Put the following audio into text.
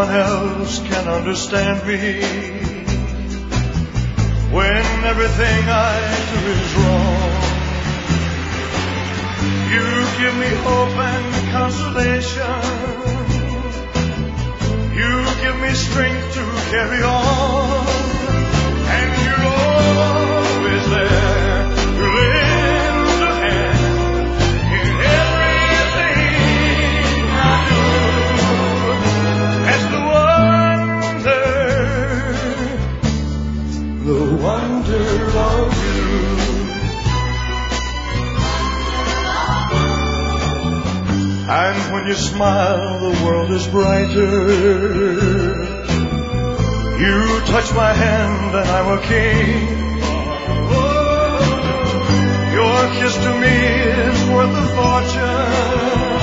one else can understand me. When everything I do is wrong, you give me hope and consolation. You give me strength to carry on. And you're always there to lend a hand in everything I do. That's the wonder of you. And when you smile, the world is brighter. You touch my hand and I'm a king. Your kiss to me is worth a fortune.